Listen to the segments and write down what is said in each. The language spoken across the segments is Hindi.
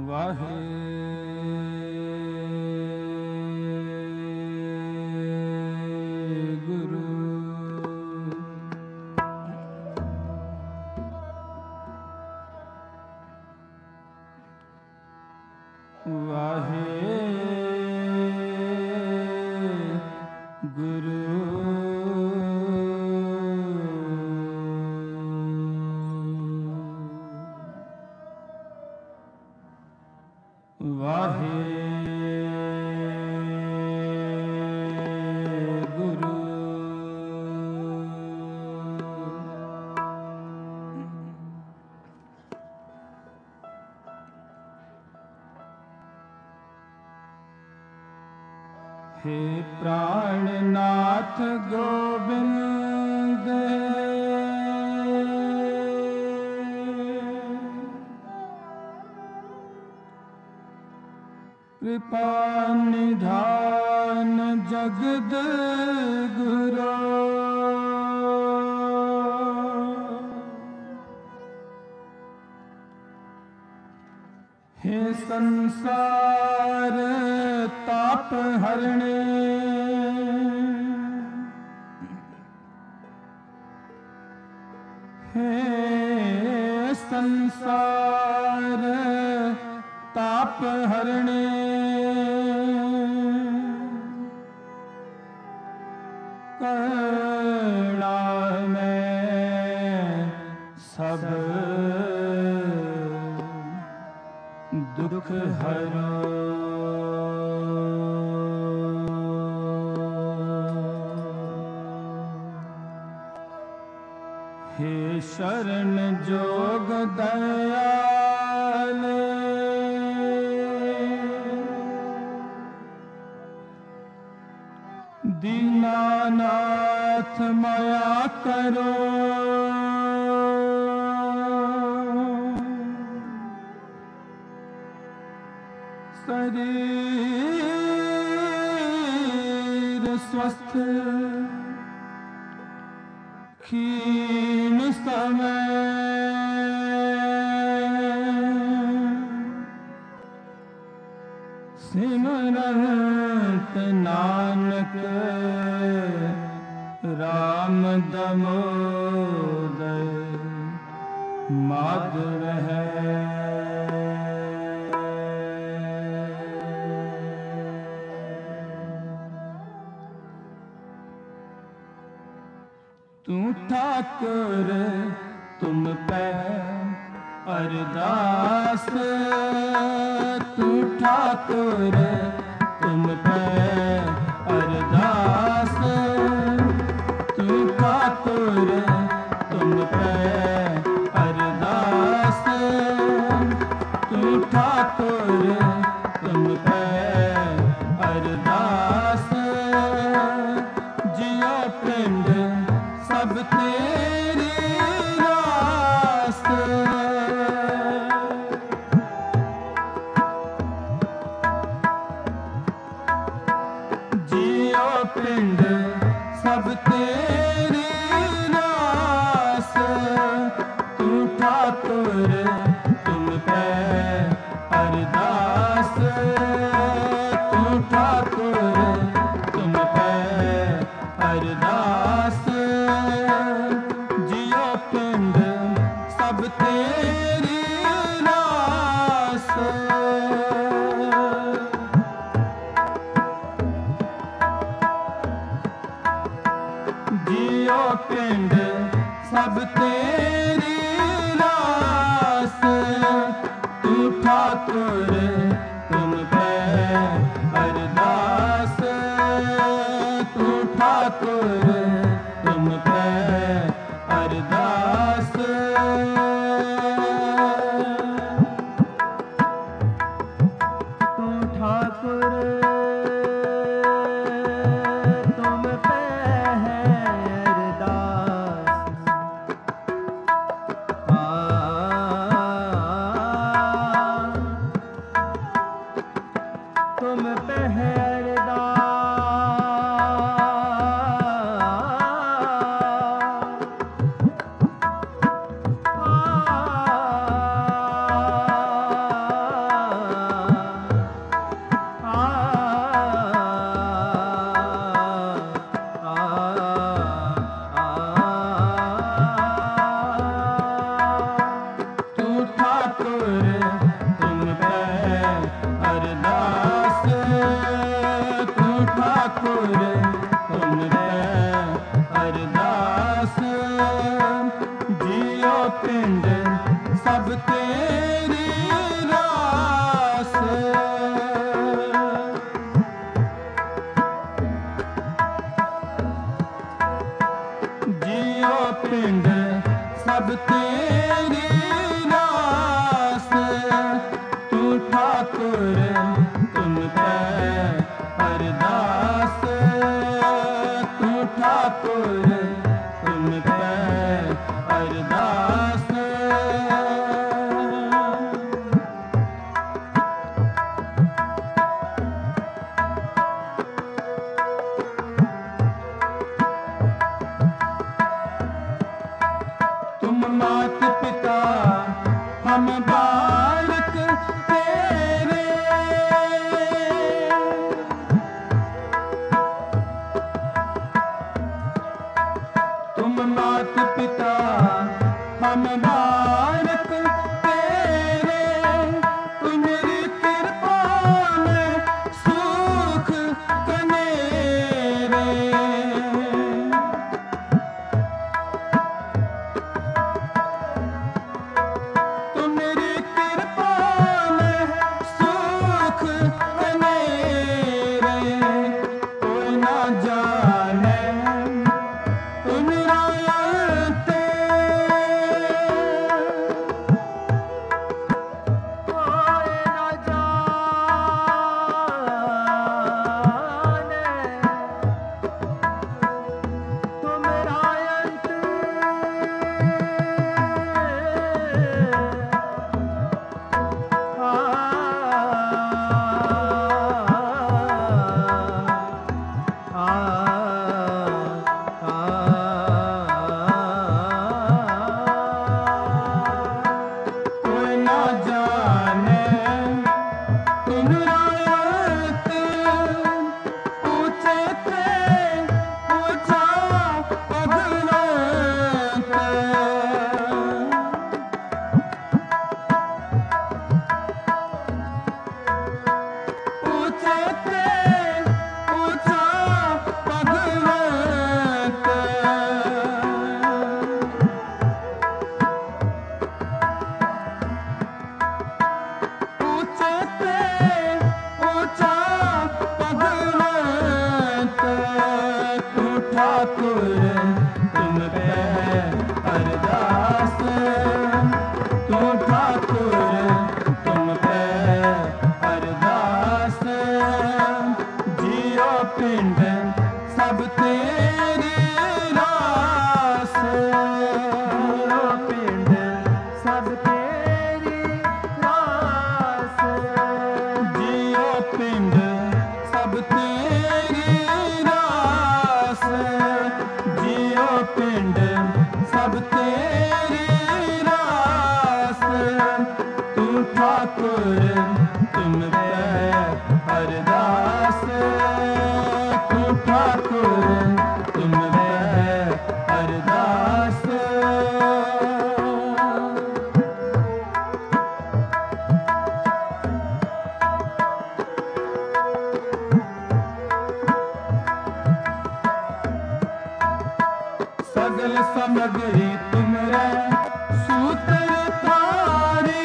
वाहे गुरु वाहे गुरु वाहे गुरु हे प्राणनाथ गोविंद कृपा निधान जगद गुरो हे संसार ताप हरणे हे संसार ताप हरणे करुणा में सब दुख हरो हे शरण जोग दयाल दीनानाथ माया करो शरीर स्वस्थ क्षीण समय सिमरत नानक राम दामोदर माधव है। तू ठाकुर तुम पे अरदास तू ठाकुर तुम पे अरदास तू ठाकुर तुम पे अरदास तू ठाकुर तुम पे अरदास जियो पिंड सब तेरी रास जियो पिंड सब तेरी रास तू ठाकुर तुम पे अरदास तू ठाकुर तुम पे अरदास जियो पिंड सब तेरी रास जियो पिंड सब तेरी रास तू ठाकुर तुम पे अरदास तू ठाकुर तुम पे अरदास तू ठाकुर तुम पे है अरदास तुम पे है अरदास पिंड सब तेरी रास। जियो पिंड सब तेरी रास। तू ठाकुर तुम पे अरदास। तू ठाकुर तुम पे अरदास। तुम मात पिता हम बालक तेरे। तुम मात पिता हम बालक तेरे। तुम्हारी कृपा में सुख कनेरे। तुम्हारी कृपा में सुख कनेरे। कोई ना जाने तुम्हारा अंत। कोई ना जाने तुम्हारा अंत। कोई ना जाने तुम्हारा अंत। ऊंचे थे ऊंचा भगवंत। ऊंचे थे ऊंचा भगवंत। ऊंचे थे ऊंचा भगवंत। तू ठाकुर तुम पे अरदास। तू ठाकुर तुम पे अरदास। जियो पिंड सब तेरी रास। जियो पिंड सब तेरी रास। जियो पिंड सब तेरी रास। जियो पिंड सब तेरी रास। तू ठाकुर तुम पे अरदास। तू ठाकुर तुम पे अरदास। सगल समग्री तुमरे सूत्र तारी।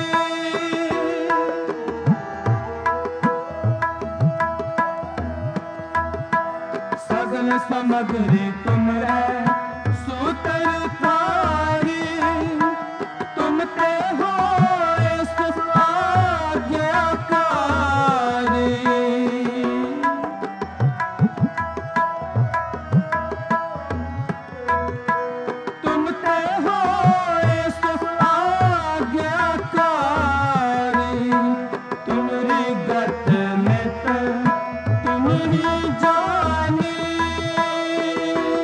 सगल समग्री तुमरे सूत्र तारी। तुम ते हो आज्ञाकारी। तुम ते हो आज्ञाकारी। तुम्हारी गत में तुम ही जानी।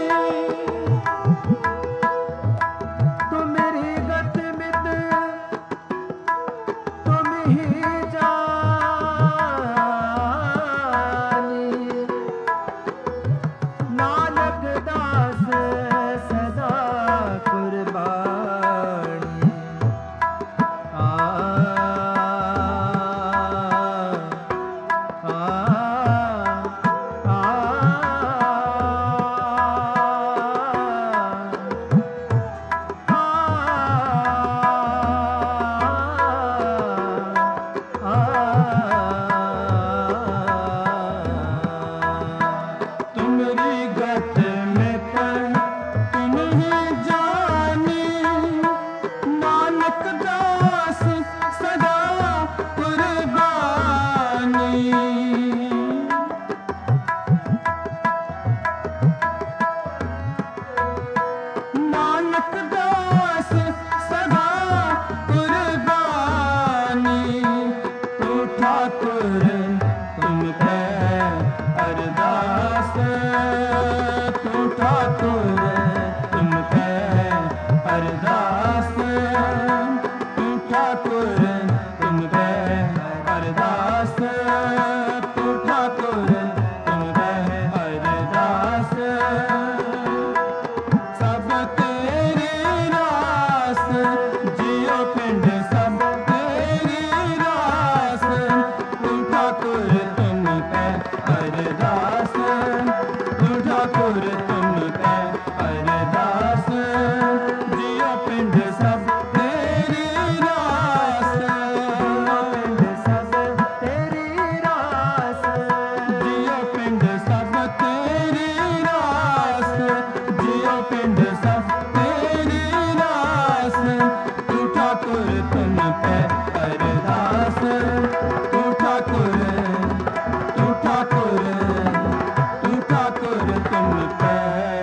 पे अरदास तू ठाकुर तू ठाकुर तू ठाकुर तुम पे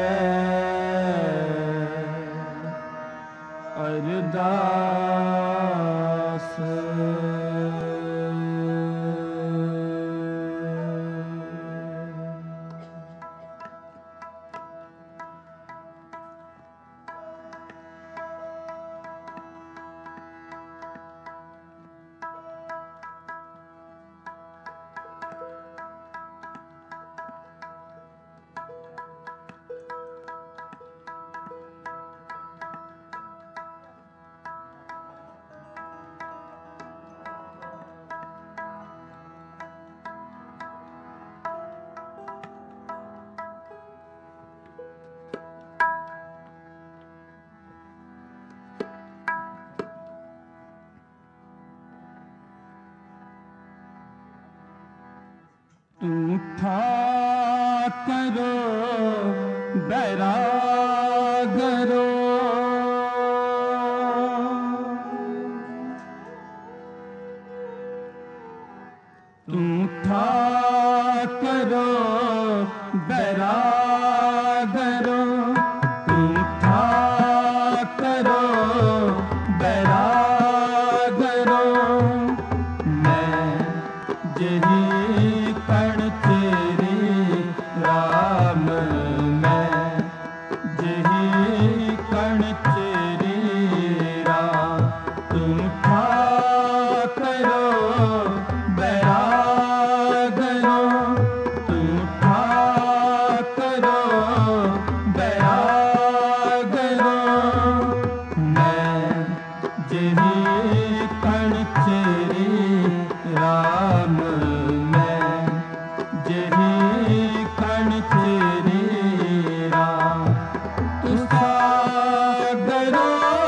अरदास। तू ठाकरो बैरागरो तू ठाकरो बैरागरो तू ठाकरो बैरागरो मैं जही कण तेरी राम मैं जही कण तेरी राम तू ठाकरो बैरागरो तू ठाकरो बैरागरो मैं जही कण तेरी राम जही कण तेरी राम तू सागरो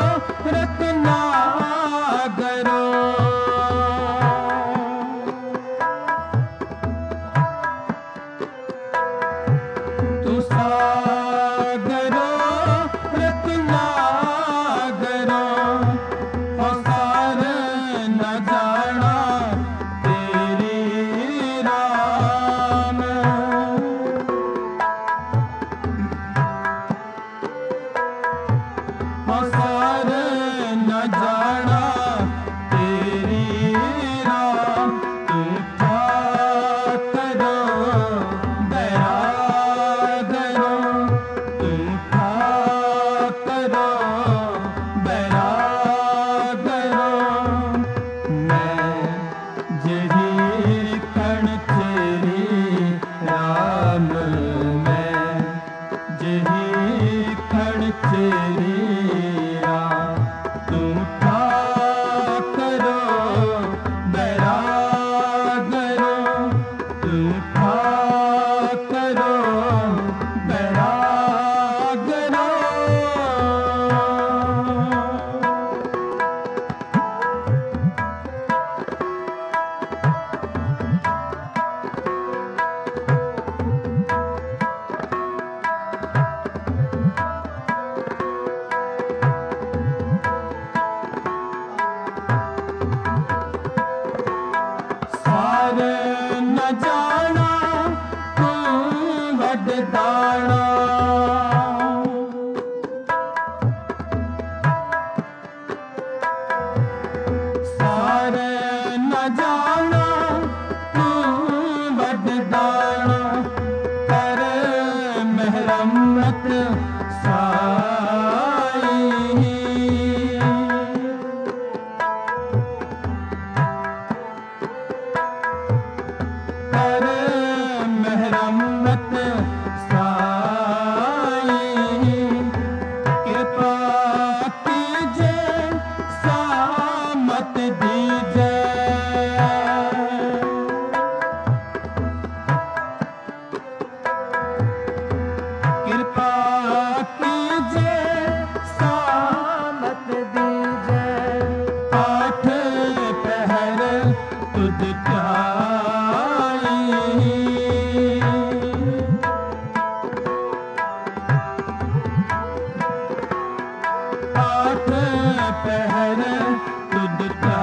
रत्नागरो तू सागरो रत्नागरो सार न जाना तेरी राम सार न जाना तेरी राम तू ठाकरो बैरागरो तू ठाकरो बैरागरो मैं जही कण तेरी राम मैं जही कण तेरी राम तू ठाकरो बैरागरो तू ठाकरो बैरागरो। सार न जाना तू वड दाना सार न जाना तू वड दाना कर महरमत साई कर महरमत साई कृपा कीजे सामत दीजे कृपा कीजे सामत दीजे आठ पहर तुझ आठ पहर तुझ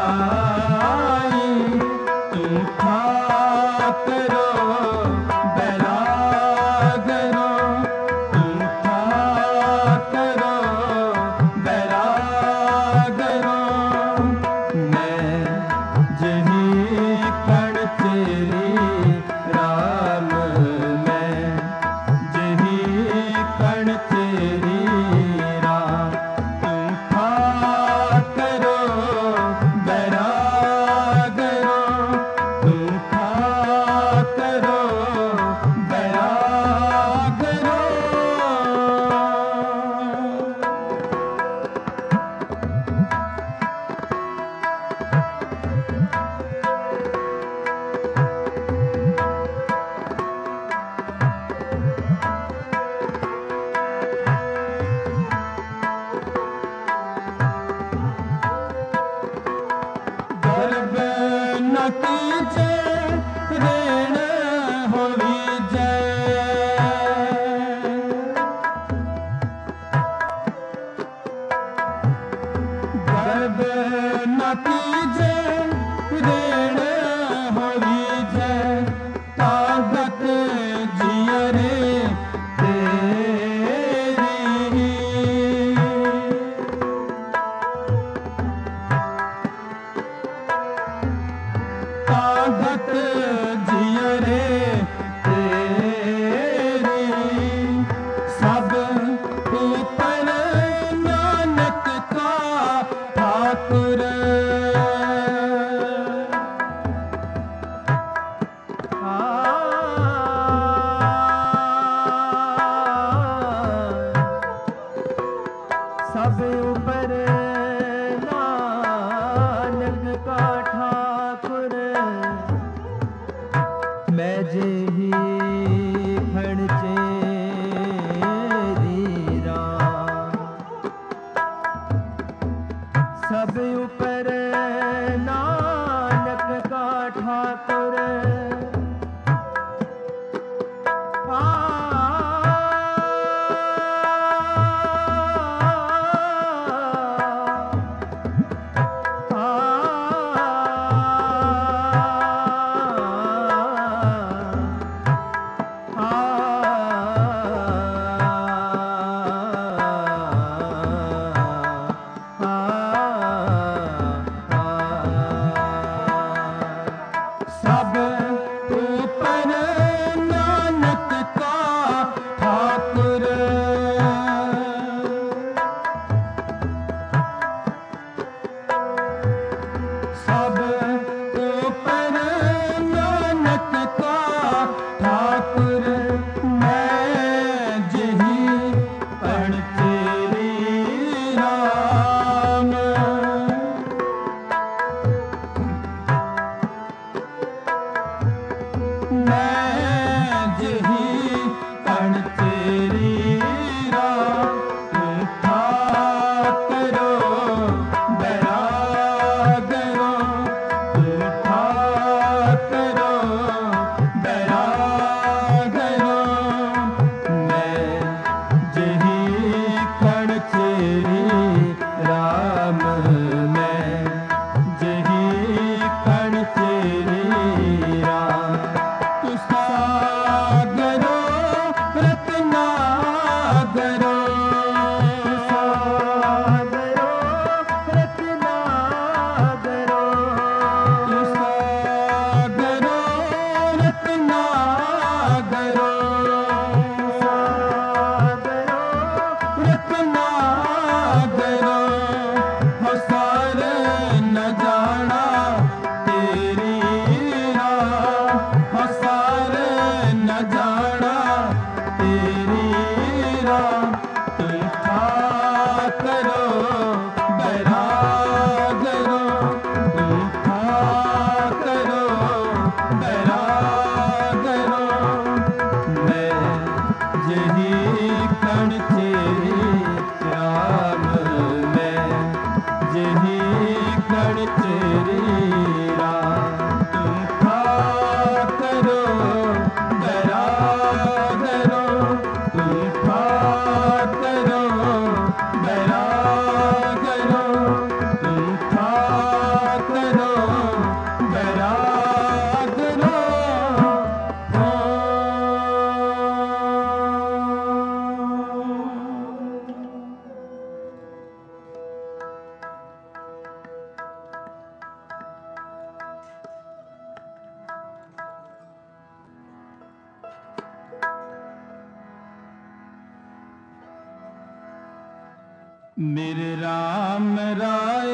मेरे राम राय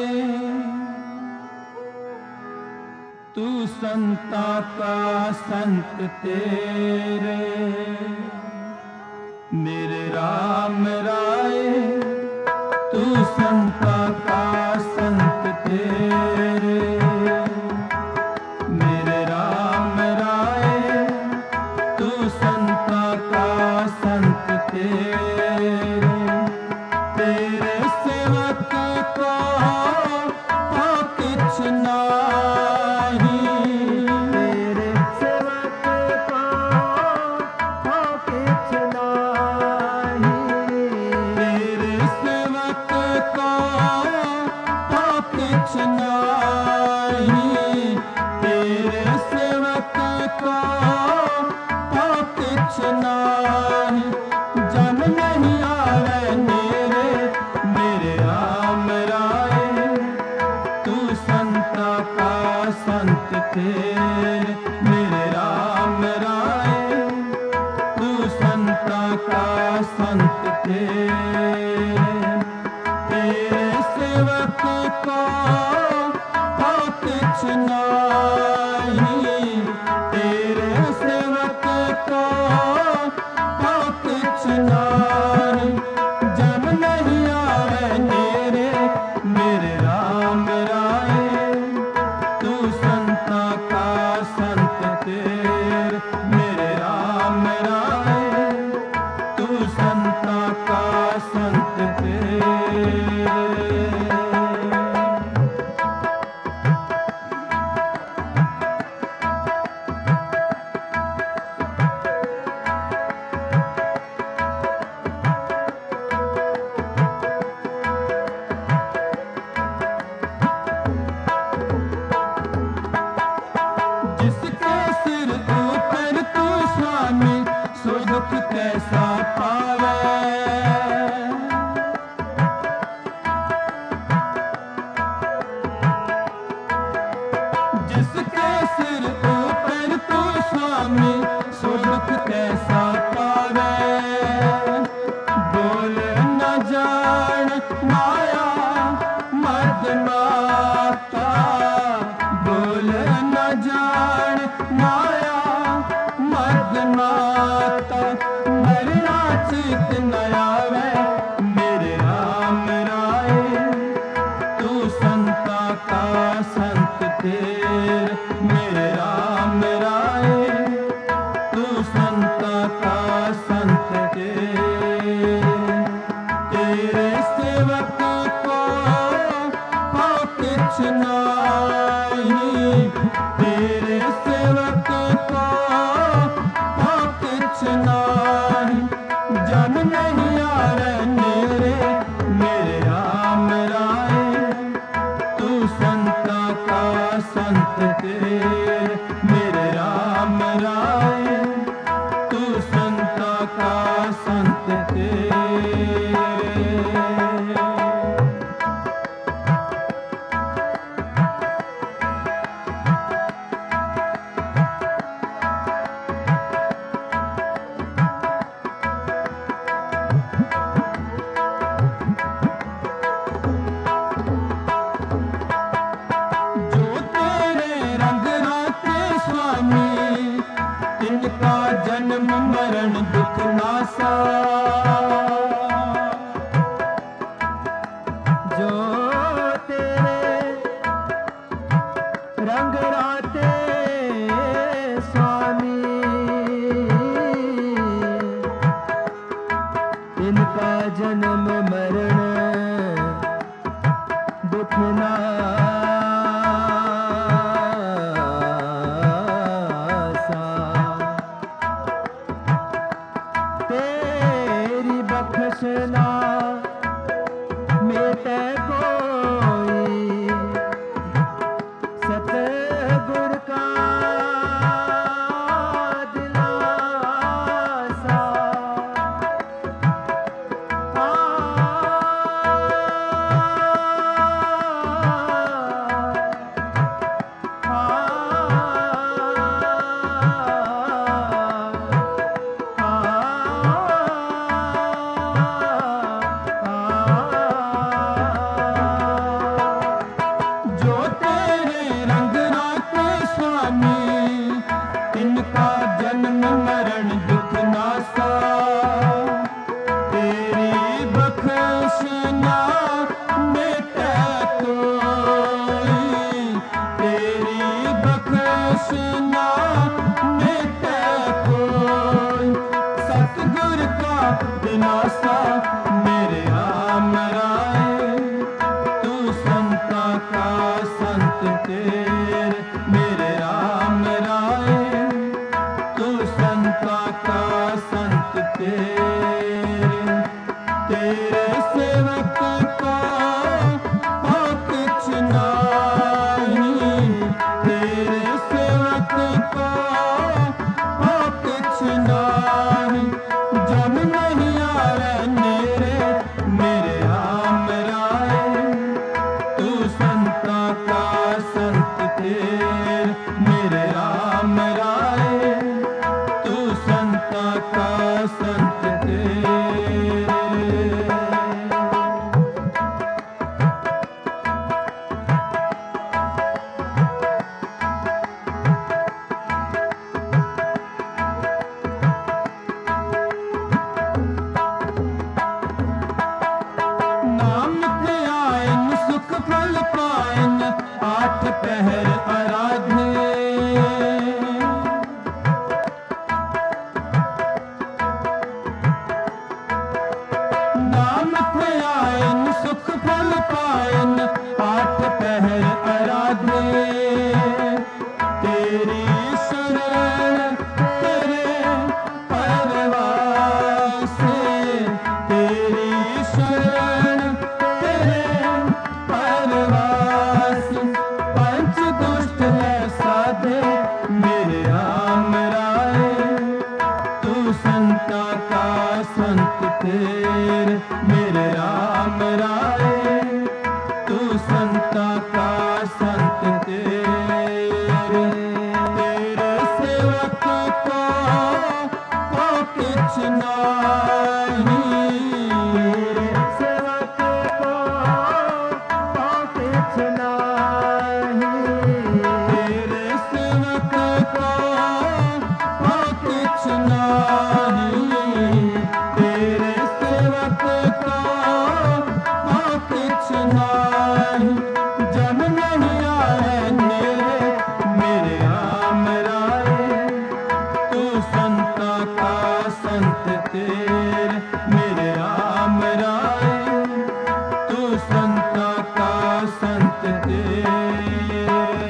तू संता का संत तेरे, मेरे राम राय तू संता का संत तेरे, मेरे राम राय तू संता का संत तेरे, तेरे सेवक को तो कुछ नाही, कुछ नहीं, तेरे सेवक को कुछ नहीं। जन नहीं आवे मेरे राम राय, तू संता का संत तेरे, मेरे राम राय, तू संता का संत तेरे। तेरे सेवक को कुछ नहीं, तेरे सेवक को कुछ नहीं। जब नहीं आए मेरे राम राय, तू संता का संत तेरे, मेरे राम राय, तू संता का संत तेरे। जिसके सिर ऊपर तू स्वामी, सो दुख कैसा पावे। जिसके सिर ऊपर तू स्वामी, सो दुख कैसा पावे। बोल न जान माया मर्द माता, बोल न जान माया मर्द माता। मरना चित न आवे मेरे राम राय, तू संता का संत तेरे, मेरे राम राय, तू संता का संत तेरे। तेरे सेवक को कुछ नहीं, तेरे सेवक को कुछ नहीं। जन नहीं आवे मेरे राम राय, तू संता का संत तेरे, मेरे राम राय, तू संता का संत तेरे। जो तेरे रंग राते स्वामी, तिनका जन्म मरण दुख नासा। जो तेरे रंग राते स्वामी, तिनका जन्म मरण दुख नासा। तेरी बख्शना मेटे कोई, सतगुर का दिलासा। पहर आराधे नाम थे आयन सुख फल पायन आठ पहर आराधे तेरी शरण तेरे परवास तेरी शरण तेरे परवास पंच दुष्ट है साधे मेरे राम राय तू संता का संत तेरे मेरे राम राय तू संता का संत तेरे तेरे सेवक को किछ नहीं सेवक को किछ नहीं तेरे सेवक को किछ नहीं तेरे सेवक को किछ नहीं जन नहीं आए मेरे राम राय तू संता का संत तेरे मेरे राम राय तू संता का संत तेरे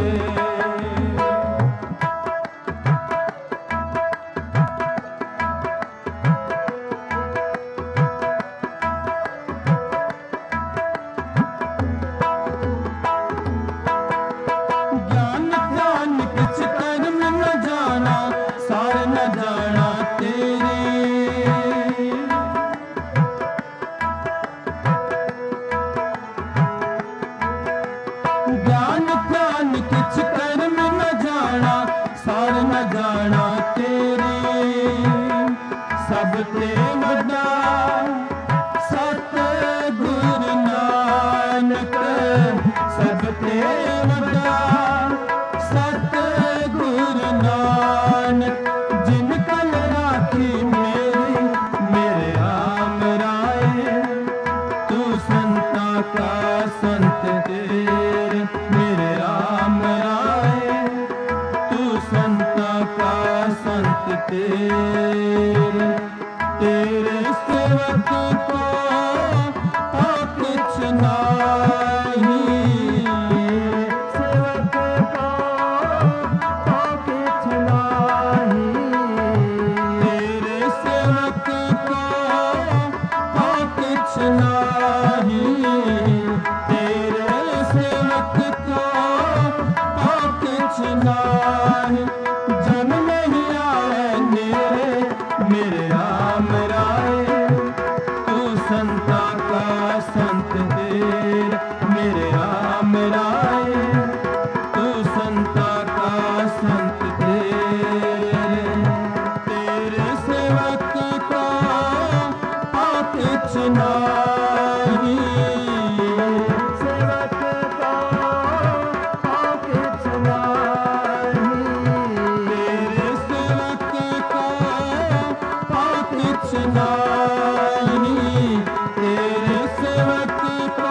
ज्ञान ध्यान किछ कर्म न जाना सार न जाना तेरे ज्ञान ध्यान किछ कर्म न जाना सार न जाना तेरे सब ते वड्डा सतगुरु नानक सब ते वड्डा सतगुरु नानक जिन कल राखी मेरे राम राय तू संता का संत तेरे मेरे राम राय तू संता का संत तेरे तेरे सेवक को किछ नहीं सेवक को किछ नहीं तेरे सेवक को किछ नहीं तेरे सेवक को किछ नहीं जन नहीं आए मेरे राम राय तू संता का संत तेरे मेरे राम राय तू संता का संत तेरे तेरे सेवक को किछ नहीं सेवक को किछ नहीं तेरे सेवक को किछ नहीं तेरे सेवक को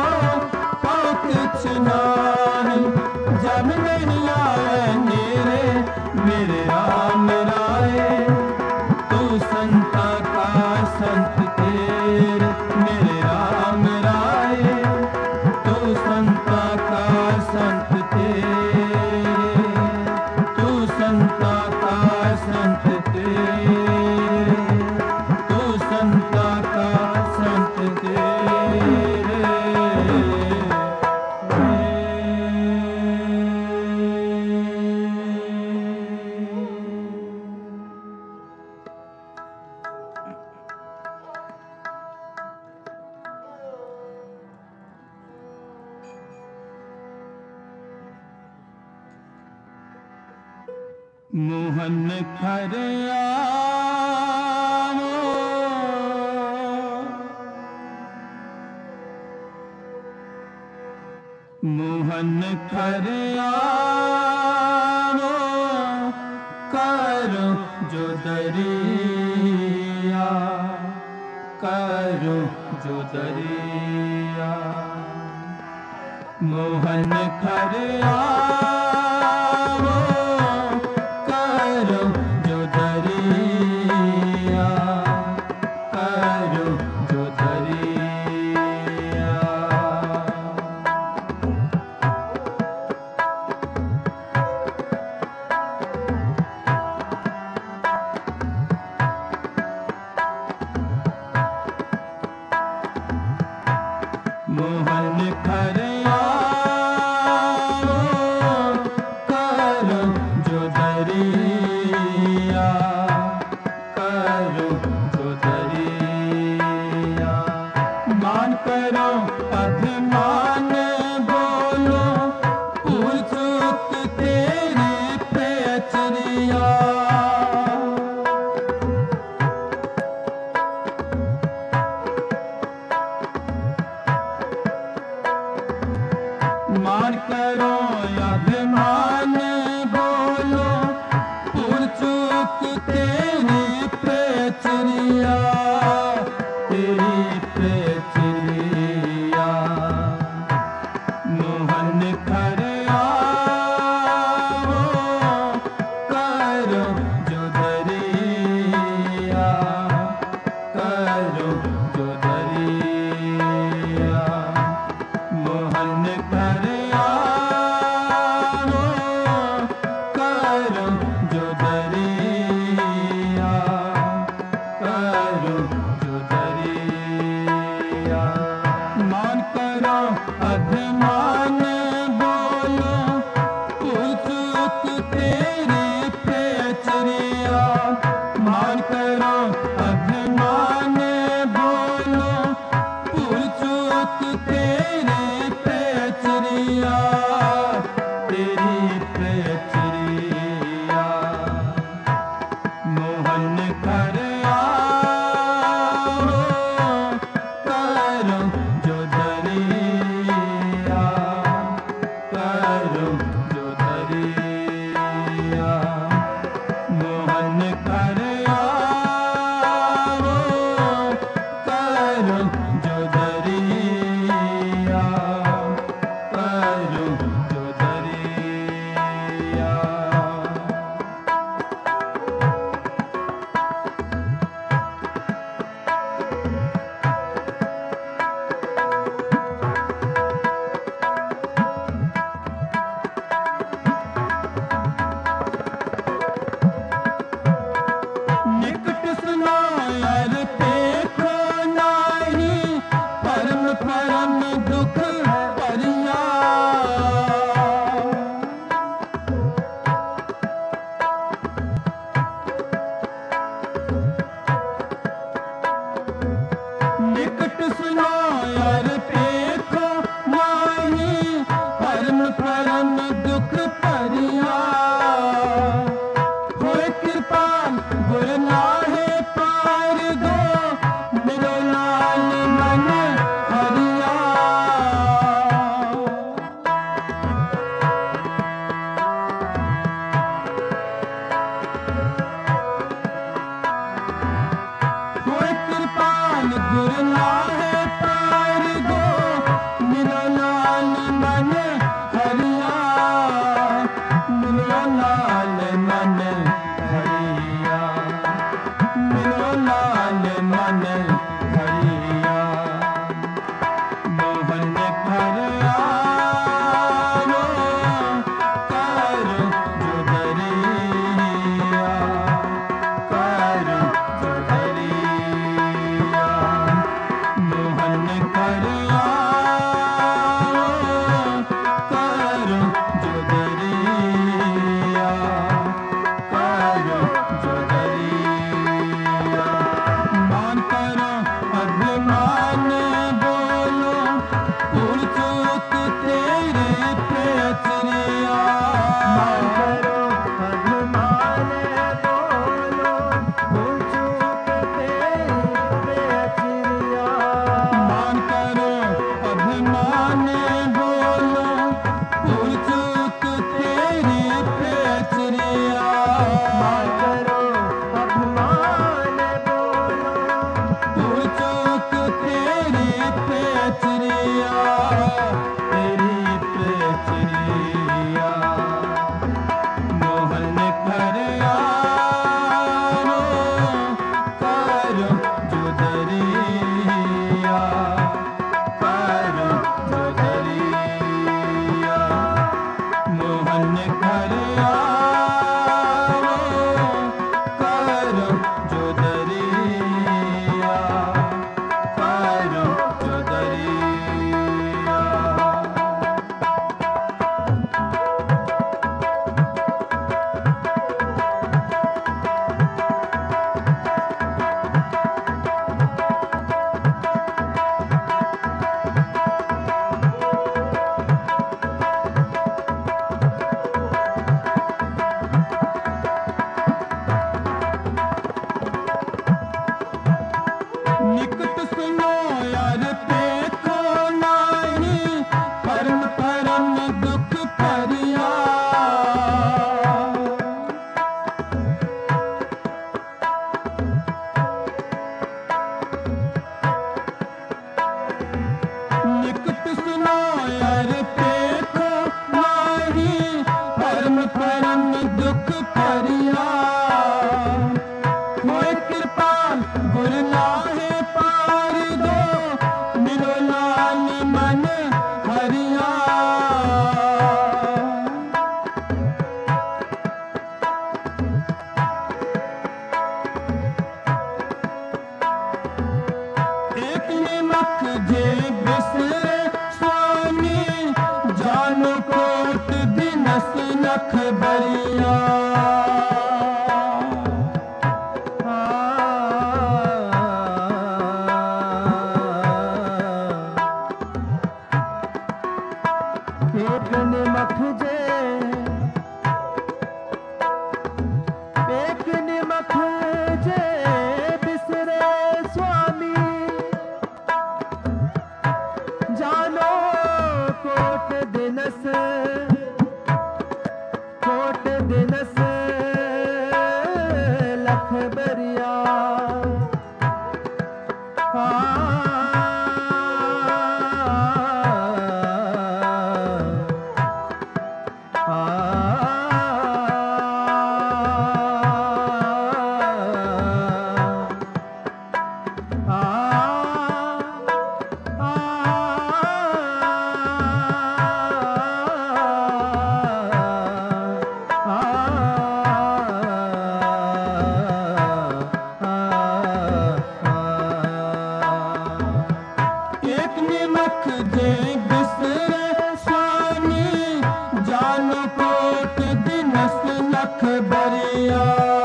किछ नहीं जन नहीं आए मेरे राम राय तू संता का संत तेरे मेरे राम राय तू संता का संत तेरे तू संता का संत तेरे तू संता का संत मोहन खर आवो मोहन खर आवो करो जो दरिया करो जो दरिया मोहन घर आओ करो जो दरिया, करो जो दरिया। मोहन घर आओ करो जो दरिया, करो जो दरिया। मान करो अभिमान बोलो भूल चूक तेरी पेचरिया। मान करो अभिमान बोलो भूल चूक तेरी पेचरिया, तेरी पेचरिया। मोहन घर आओ करो जो दरिया, करो जो दरिया। मोहन घर आओ करो जो दरिया, करो जो दरिया। मान करो अभिमान बोलो भूल चूक तेरी पेचरिया। मान करो अभिमान बोलो भूल चूक तेरी पेचरिया, तेरी पेचरिया। मोहन घर आओ करो जो दरिया, करो जो दरिया। मोहन घर आओ करो जो दरिया, करो जो दरिया। निकट सुनायर देखो नाही, परम परम दुख परिया। दुख परिया निकट सुनायर देखो नाही परम परम दुख परिया होए कृपाल गुर लाहे पार दो मिलो लाल मन हरिया एक निमक जे बिसरे स्वामी जानो कोट दिनस नख बरिया एक निमक जे बिसरे स्वामी जानो कोट दिनस लख बरिया एक निमक जे बिसरे स्वामी जानो कोट दिनस नख बरिया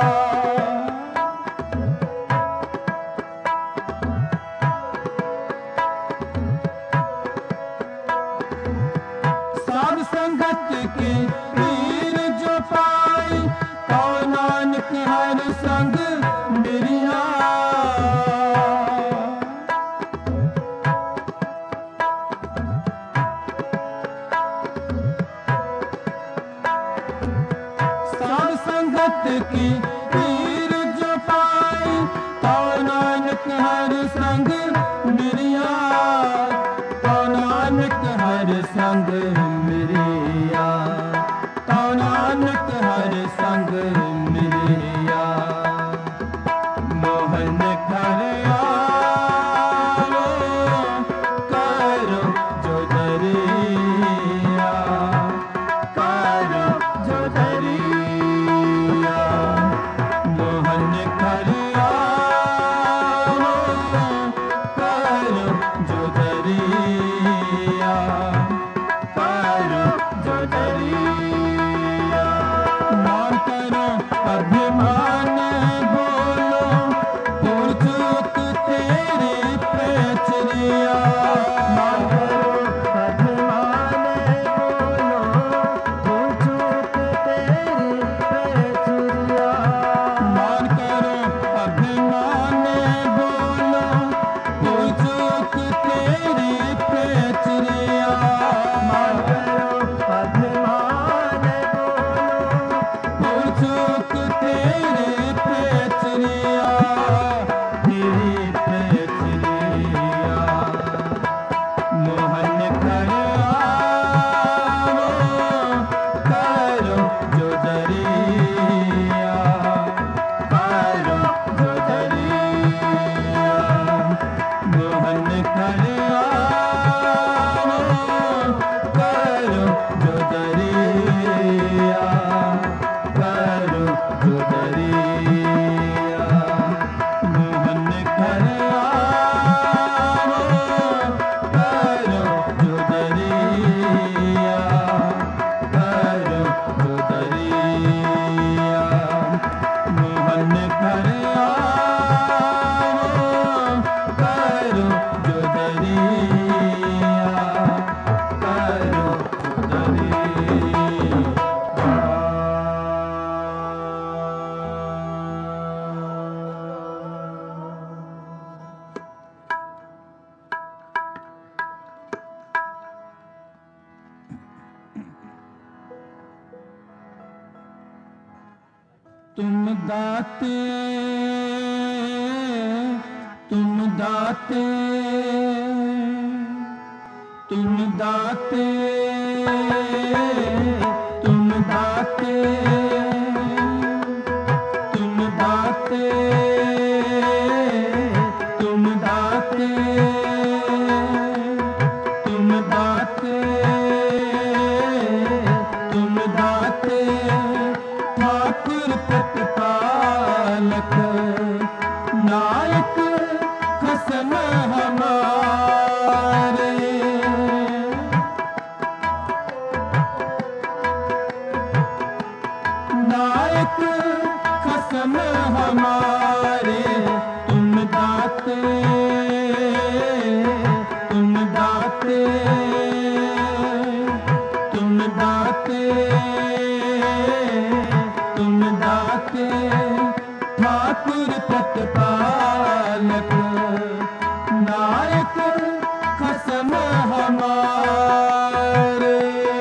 साध संगत की पीर जो पाई तो नानक हर संग मिरिया साध संगत की पीर जो पाई तो नानक हर संग मिरिया तो नानक हर संग मिरिया तो नानक हर संग मिरिया मोहन घर आओ करो जो दरिया करो जो दरिया मोहन घर आओ करो जो दरिया करो जो दरिया मान करो अभिमान बोलो भूल चूक तेरे पैचरिया मान करो अभिमान बोलो भूल चूक तेरे पैचरिया मान करो अभिमान बोलो भूल चूक तेरे पैचरिया मान करो अभिमान बोलो भूल चूक तेरे पैचरिया तेरे पैचरिया मोहन घर आओ करो जो दरिया करो जो दरिया मोहन घर आओ करो जो दरिया करो जो दरिया मोहन घर आओ करो जो दरिया करो जो दरिया मोहन घर आओ करो जो दरिया करो जो दरिया तुम दाते, तुम दाते, तुम दाते, तुम दाते, तुम दाते, तुम दाते, तुम दाते, तुम दाते, ठाकुर प्रतिपालक नायक खसम हमारे, नायक खसम हमारे, तुम दाते, तुम दाते, तुम दाते, तुम दाते, ठाकुर प्रतिपालक नायक खसम हमारे,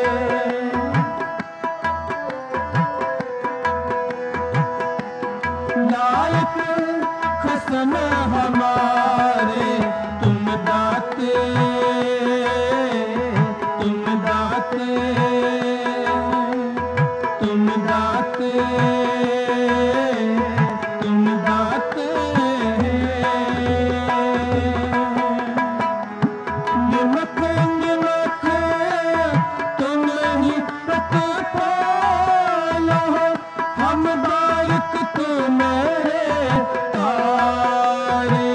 नायक खसम हमारे, तुम दाते, तुम दाते, तुम दाते, तुम दाते, निमक निमक तुम ही प्रतिपालो, हम बारिक तुम्हें तारे,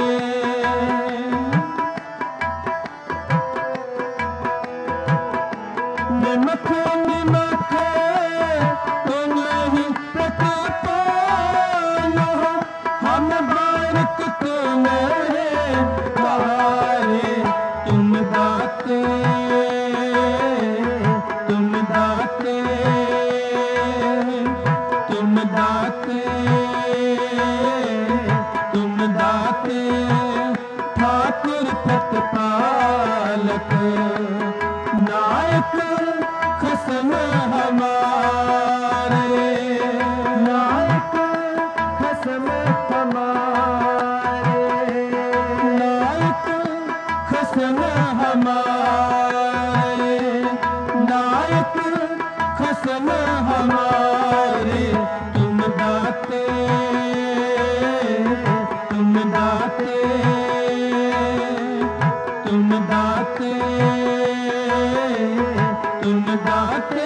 निमक निमक तुम ही प्रतिपालो, हम बारिक तुम्हें तारे, तुम दाते, तुम दाते, तुम दाते, तुम दाते, ठाकुर प्रतिपालक नायक खसम हमारे, नायक खसम हमारे, नायक खसम हमारे, नायक खसम हमारे, तुम दाते, तुम दाते, तुम दाते, तुम दाते,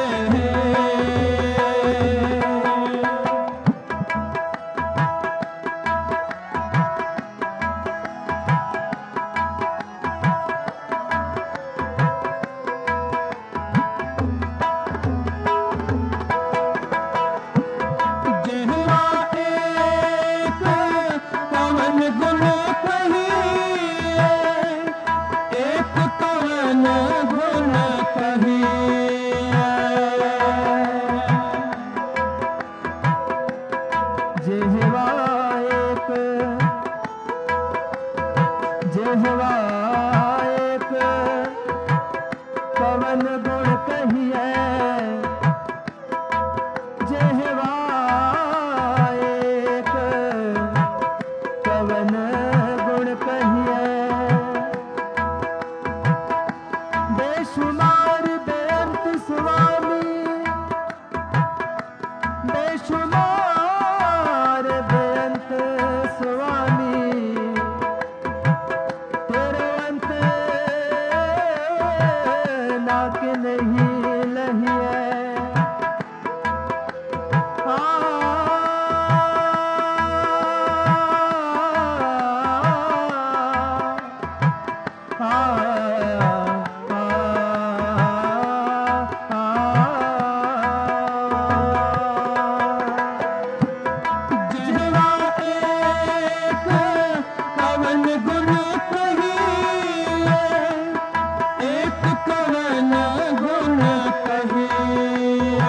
जिह्वा एक कवन गुण कहिए, एक कवन गुण कहिए, जिह्वा एक, जिह्वा एक कवन गुण कहिए, जिह्वा एक कवन गुण कहिए, बेशुमार बेअंत स्वामी, बेशुमार बेअंत स्वामी, तेरे अंत नाक नहीं लहिए, जिह्वा एक कवन गुण कहिए, एक कवन गुण कहिए,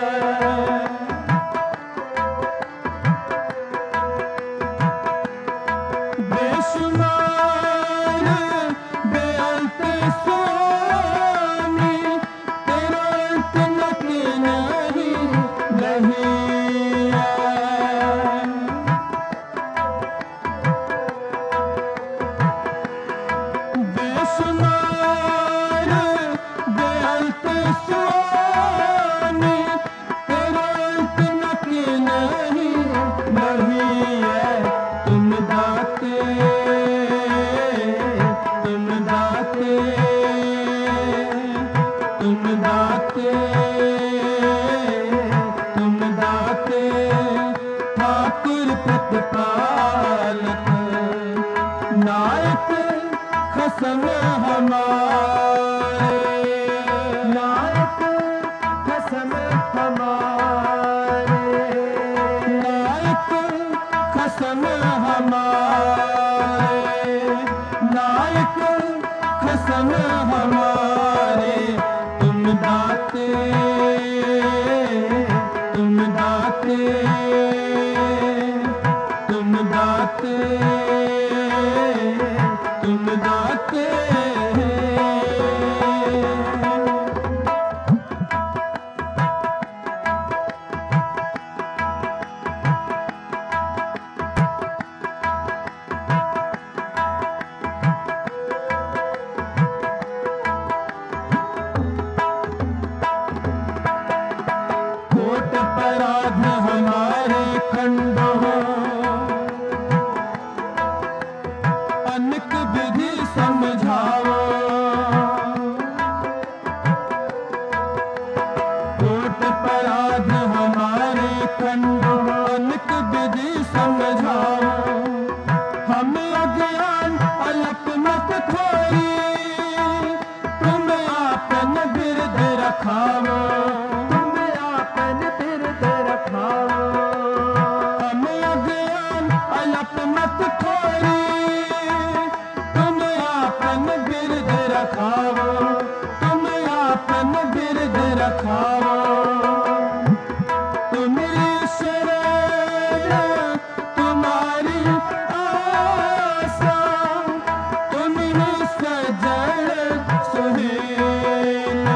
बेशुमार बेअंत स्वामी, तेरा अंत नक नहीं लहिए, दाते, तुम दाते ठाकुर प्रतिपालक, नायक खसम हमारे, नायक खसम हमारे, नायक खसम हमारे, नायक खसम हमारे, तुम दाते, तुम दाते, तुम दाते, तुम दाते। अपराध हमारे खंडो, अनेक विधि समझाओ, कोट अपराध हमारे खंडो, अनेक विधि समझाओ, हमें अज्ञान अलप मत खोई, तुम आपन बिरद रखाओ, हमें अज्ञान अलप मत खोई, तुम आपन बिरद रखाओ, तुम आपन बिरद रखाओ, तुम्हारी शरण तुम्हारी आशा, तुम्ही सजन सुहेल,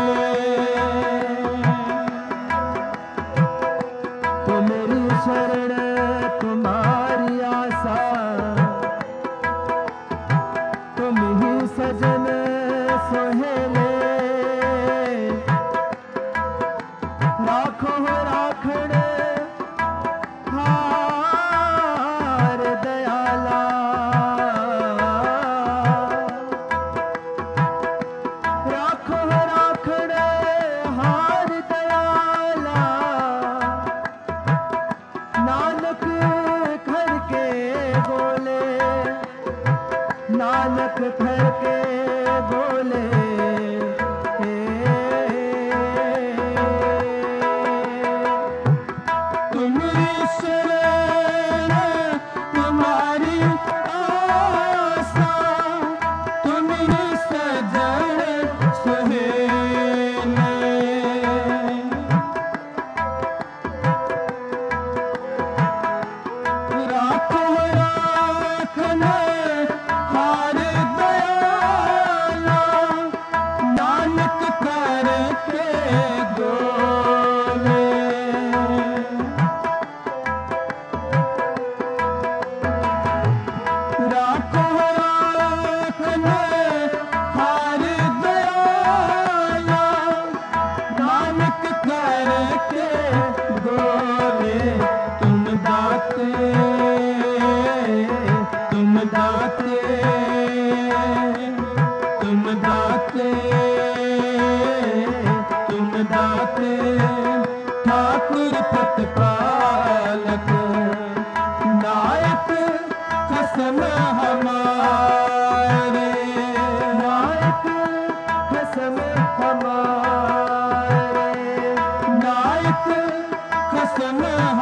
मेरी शरण तुम्हारी आशा, तुम ही सजन सोहेले, राखो राखण हार दयाला, राखो राखण हार दयाला, नानक घर के बोले, नानक घर के बोले, तुम्हारी शरण तुम्हारी आशा, तुम्ही सजन सुहेले, राखो राखन हार दयाला, नानक करके बोले, राखो राखन हार दयाला, नानक करके बोले, तुम दाते, तुम दाते, तुम दाते, तुम दाते ठाकुर प्रतिपालक, नायक खसम हमारे, नायक खसम हमारे, नायक खसम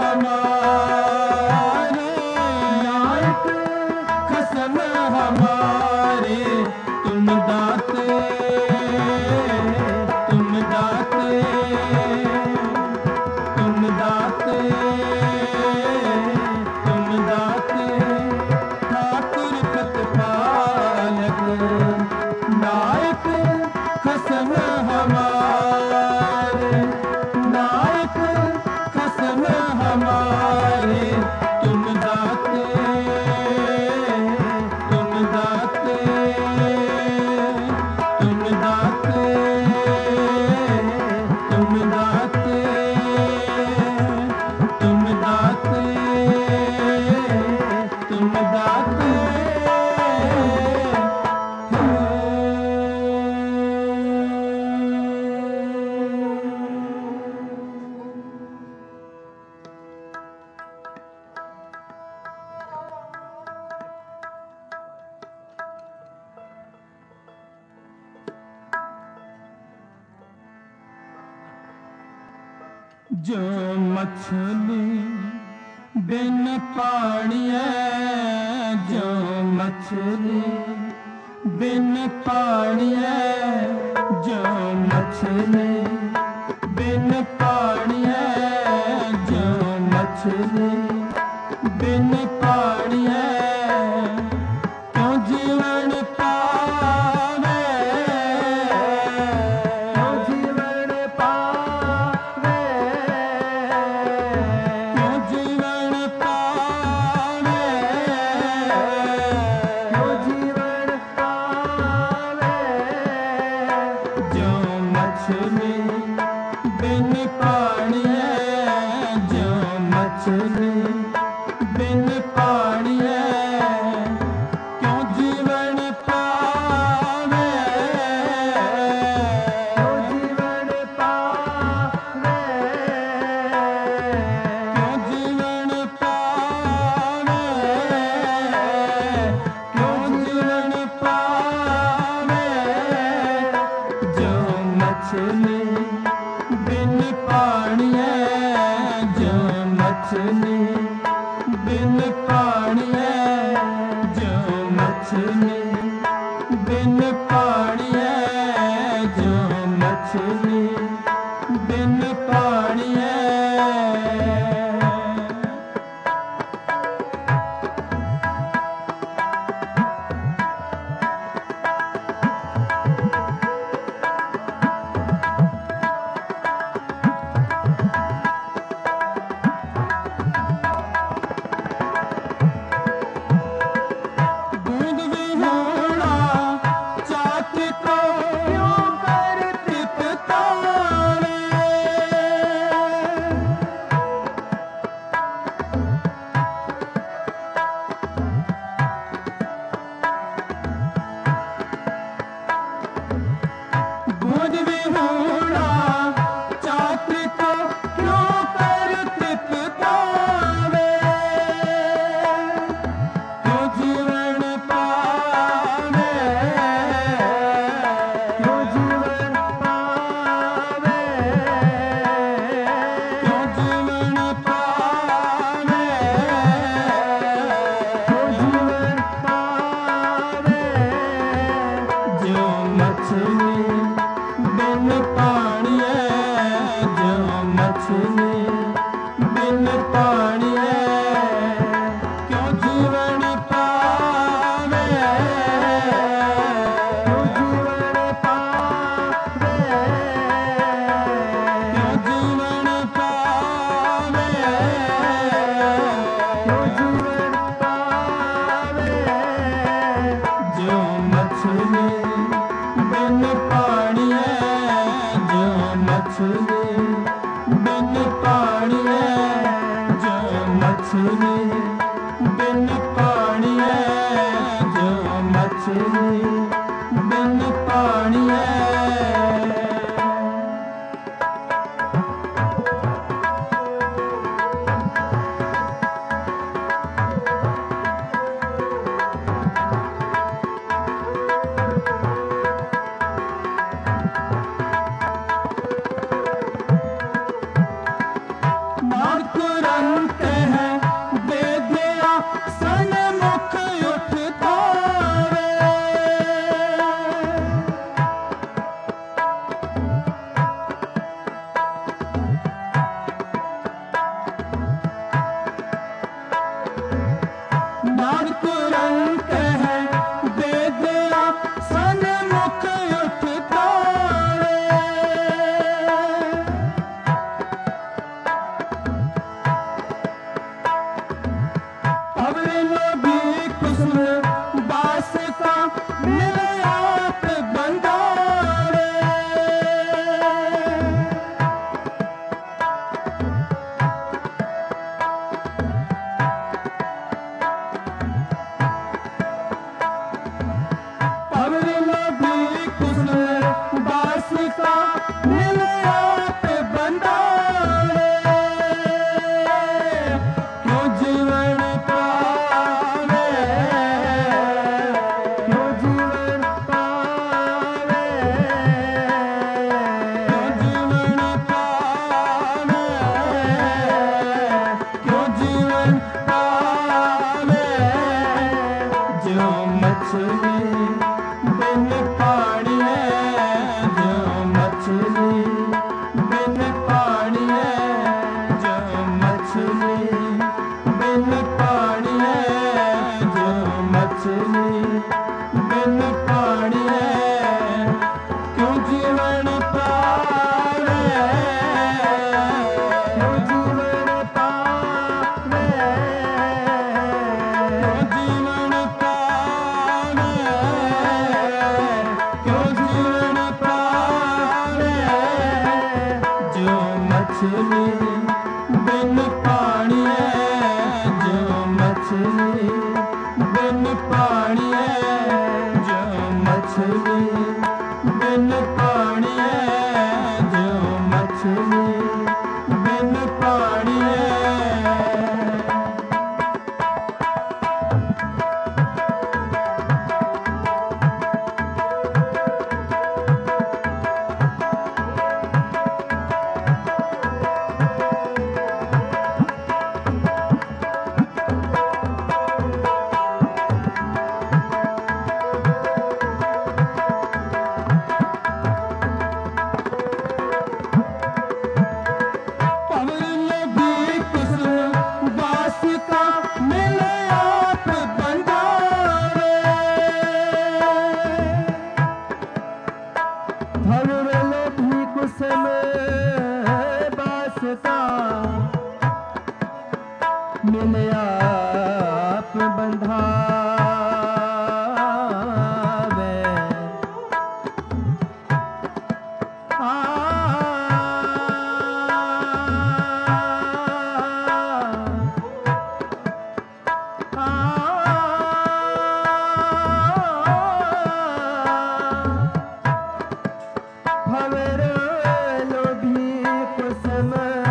हमारे, नायक खसम हमारे, तुम दाते, तुम दाते, तुम दाते, जो मछली बिन पानी है, जो मछली बिन पानी है, जो मछली बिन पानी है, जो मछली बिन पानी है, क्यों जीवन पावे, क्यों जीवन पावे, क्यों जीवन पावे, क्यों जीवन पावे, जो मछली बिन पानी है, जो मछली बिन पानी है, क्यों जीवन पावे, क्यों जीवन पावे, क्यों जीवन पावे, क्यों जीवन पावे, जो मछली बिन पानी है, जो मछली बिन पानी है, जो मछली बिन पानी है, जो मछली बिन पानी है। दूध विहोड़ा चाट को क्यों कर तितकावे, दूध विहोड़ा चाट को क्यों कर तितकावे, क्यों जीवन पावे, क्यों जीवन पावे, क्यों जीवन पावे, क्यों जीवन पावे, जो मछली बिन पानी है, जो मछली बिन पानी है, क्यों जीवन पावे, क्यों जीवन पावे, क्यों जीवन पावे, क्यों जीवन पावे, जो मछली बिन पानी है, जो मछली बिन पानी है, जो मछली बिन पानी है, जो मछली बिन पानी है। मातुरंत है मछली बिन पानी जो मछली बिन पानी जो मछली बिन पानी जो मछली बिन पानी मिले आप बंधावे भवर लोभी कुसुम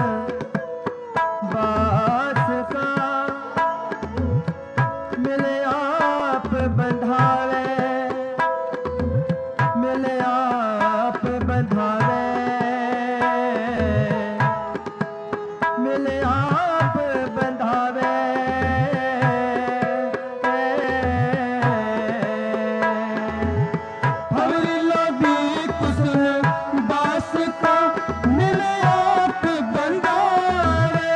बास का मिले आप बंधावे मिले आप बंधावे मिले आप बंधावे भवर लोभी कुसुम बास का मिले आप बंधावे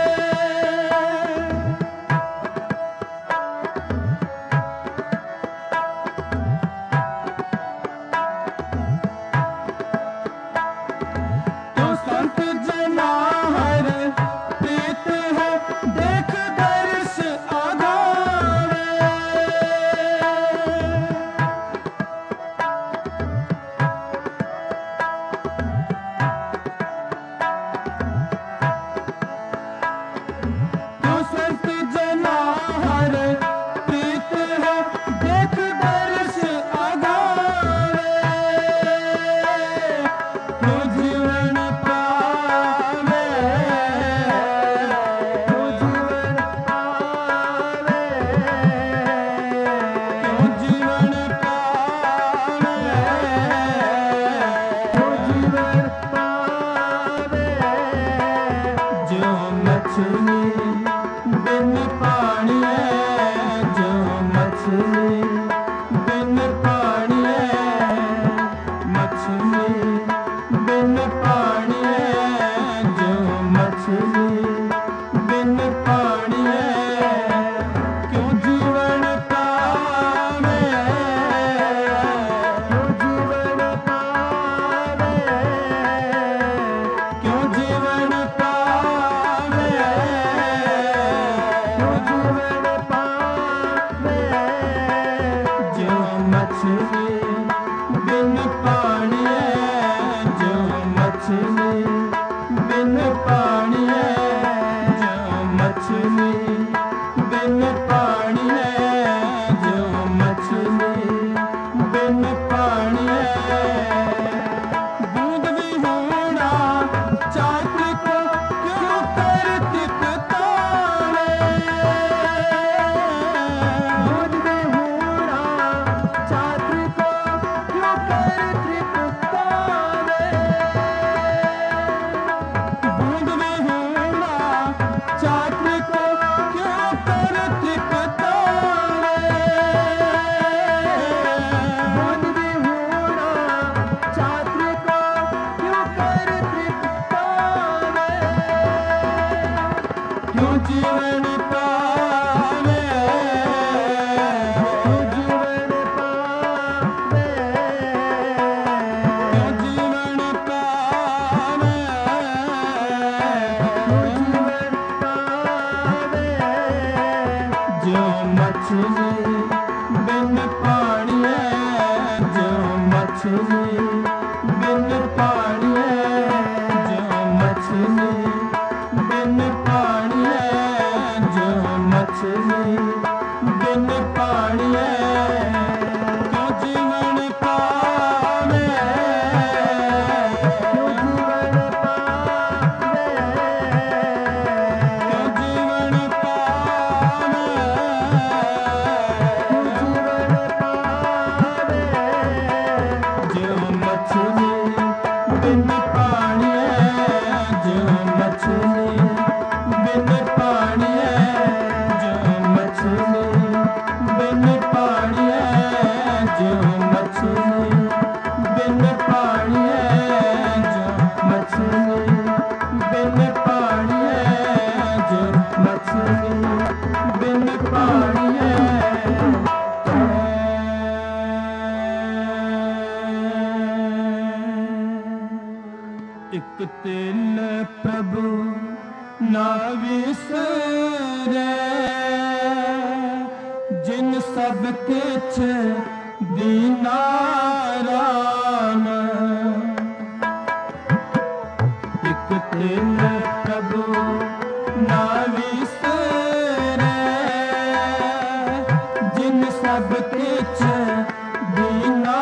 तो संत जना हर प्रीत है देख दर्श आगावे तो संत जना हर प्रीत है देख दर्श आगावे तो जीवन पावे तो जीवन पावे तो जीवन पावे तो जीवन पावे जो मछली बिन पानी जो मछली बिन पानी मछली बिन पानी जो मछली बिन पानी क्यों जीवन पावे क्यों जीवन पावे क्यों जीवन पावे क्यों जीवन पावे जो मछली बिन पानी जो मछली बिन पानी जो मछली बिन पानी जो मछली बिन पानी बूंद विहूणा चातुर को क्यों करती तारे बूंद विहूणा चातुर को क्यों करती तारे बूंद विहूणा चातुर को क्यों करती तारे बूंद विहूणा चातुर को क्यों करती तारे क्यों जीवन पावे क्यों जीवन पावे क्यों जीवन पावे क्यों जीवन पावे जो मछली बिन पानी जो मछली बिन पानी जो मछली मछली बिन पानी है जो मछली बिन पानी है क्यों जीवन पावे क्यों जीवन पावे क्यों जीवन पावे क्यों जीवन पावे जो मछली बिन पानी है जो मछली बिन पानी है जो मछली बिन पानी है जो मछली बिन पानी है जो मछली बिन पानी है जो मछली बिन पानी है एक तिल प्रभु ना विसरे जिन सब किछ दीना राम एक तिल प्रभु ना विसरे जिन सब किछ दीना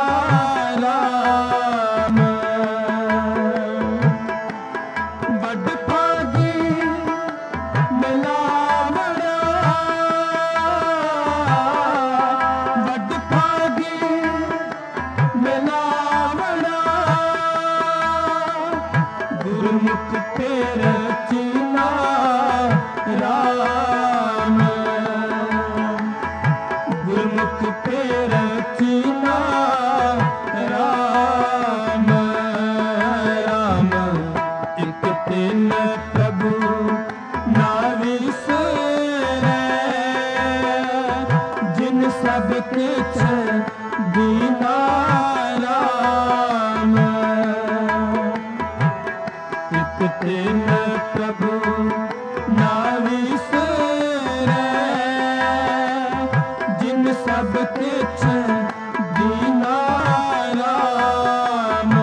राम बड़ भागी मिलावड़ा बड़ भागी मिलावड़ा गुरमुख तेर चीना राम गुरमुख तेर चीना राम राम एक तिल प्रभु ना विसरे जिन सब किछ दीना राम एक तिल प्रभु ना विसरे जिन सब किछ दीना राम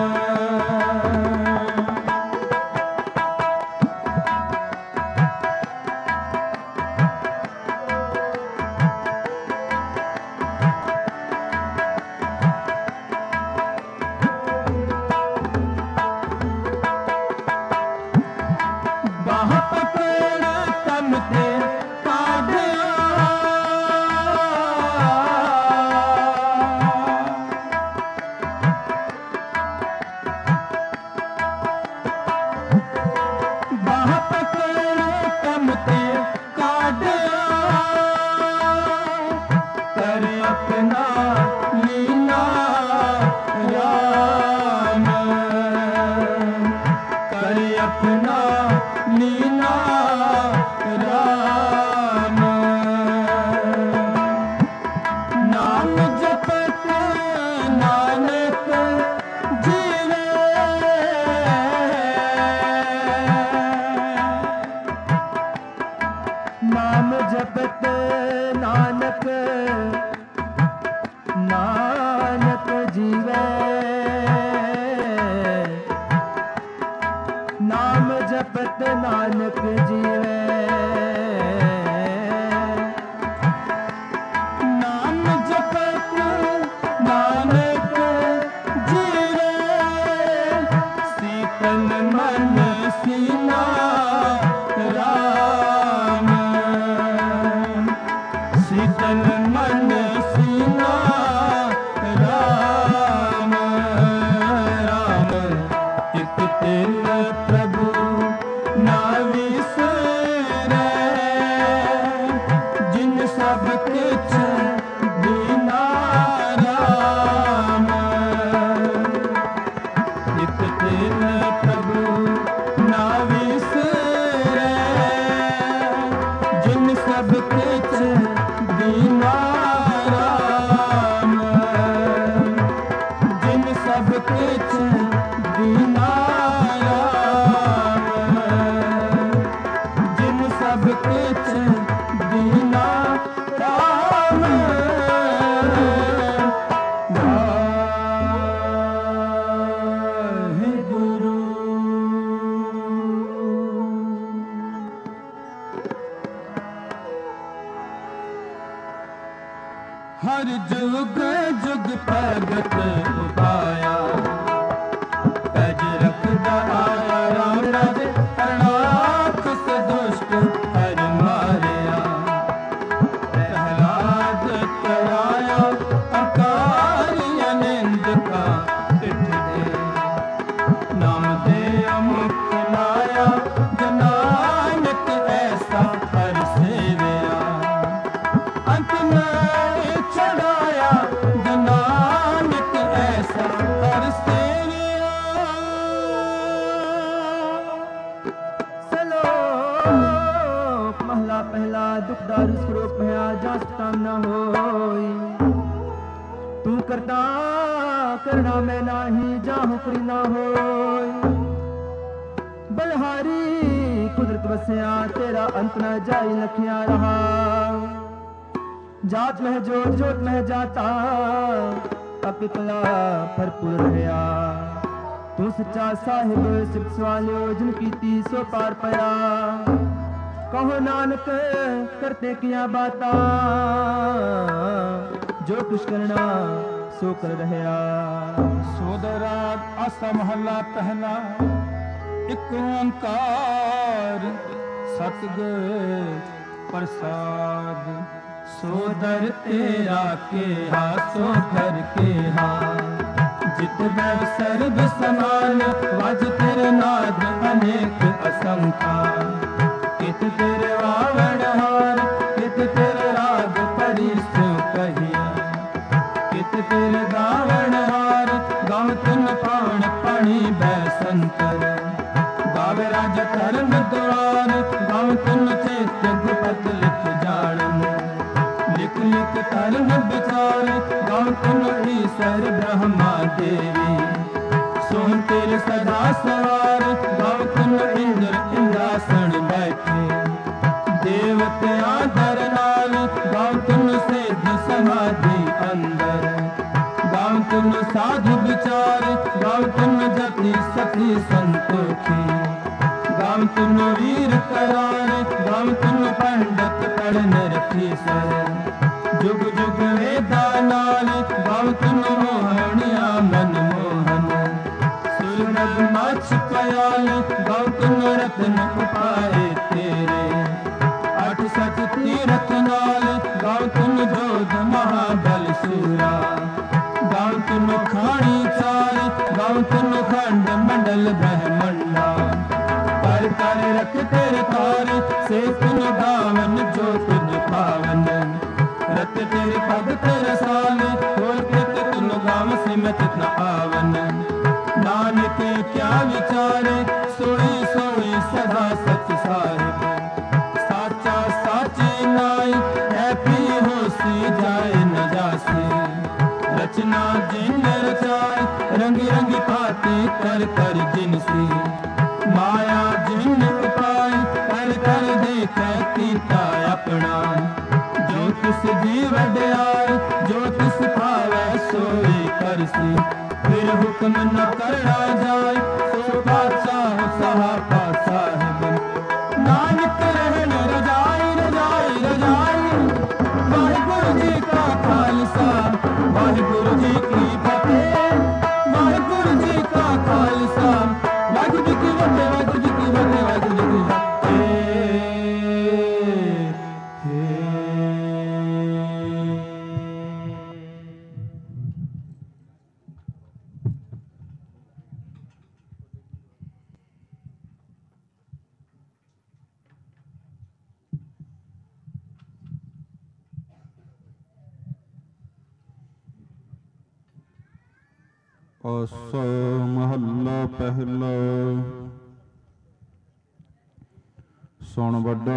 बाह पकड़ तम ते काढ़िया बाह पकड़ तम ते काढ़िया कर अपना लीला राम कर अपना लीला राम नाम जपत नानक जीवे नाम जपत नानक नानक जीवे नाम जपत नानक जीवे नाम जपत नानक जीवे शीतल मन सीना राम शीतल मन सीना राम राम एक तिल प्रभु ना विसरे जिन सब किछ दीना राम एक तिल प्रभु ना विसरे जिन सब किछ दीना राम जिन सब किछ दीना राम जिन सब किछ दीना राम वाहे गुरु हर जुग जुग भगत उपाया पैज रखदा आया राम राज प्रणाख दुष्ट हर मारिया प्रहलाद कराया अकारी अनिंद का पिठ दे नाम दे अमुक लाया जनानक ऐसा हर सेविया अंत में चढ़ाया जनानक ऐसा हर सेविया। सलोक महला पहला दुखदार स्वरूप भया जास काम न होई तू करता करना मैं नाही जाहु करी ना होई बलहारी कुदरत वसया तेरा अंत न जाई लखिया रहा जात मह जोत जोत मह जाता अपिकला भरपूर रहया तू सच्चा साहिब सिफ सवालियो जिन कीती सो पार पया कहो नानक करते किया बाता जो कुछ करना सो कर रहया। सोदरा आसा महला पहला एक ओंकार सतगुर प्रसाद सोदर तेरा केहा सो घर केहा जित बैव सर्व समान वाज तेरे नाद अनेक असंख्या कित तेरे वावण हार कित तेरे राग परिस कहिया कित तेरे गावण हार गाव तुन पाण पाणी बैसंतर गावे राज करन द्वार गाव तुन चेत गुपत लिख जाणन लिख लिख तरन विचार गाव तुन ईश्वर ब्रह्मा देवी सोन तेरे सदा सवार गाव तुन इंद्र इंद्रासन बैठे देवते आदर नाल गाव तुन सिद्ध समाधि अंदर गाव तुन साधु विचार गाव तुन जति सती संतोखी गाव तुन वीर करार गाव तुन पंडित पढ़न रखी सर जुग जुग वेदा नाल गाव तुन मोहनिया मन मोहन सुरनग माछ पयाल गाव तुन रत्न उपाय तेरे अठ सठ तीरथ नाल गाव तुन जोध महाबल सूरा गाव तुन खाणी चाल गाव तुन खंड मंडल ब्रह्मंडा कर कर रख तेरे तार से तुन गावन जो तुन पावन रत तेरे पग तेरे साल खोल के तुन गाव सिमत न पावन नानक क्या विचारे सोई सोई सदा सच साहिब साचा साची नाई है पी होसी जाए न जासी रचना जिन रचाए रंगी रंगी भांति कर कर जिनसी माया जिन उपाय कर कर देखे कीता अपना जो तिस जीव वड्याई जो तिस भावै सोई करसी फिर हुक्म न करना जाए सो बादशाह सहा साहिब नानक रहन रजाई रजाई रजाई वाहिगुरु जी का खालसा वाहिगुरु जी की फतेह वाहिगुरु जी का खालसा वाहिगुरु जी की फतेह वाहिगुरु जी की फतेह वाहिगुरु जी की फतेह। ਆਸਾ ਮਹੱਲਾ ਪਹਿਲਾ ਸੁਣ ਵੱਡਾ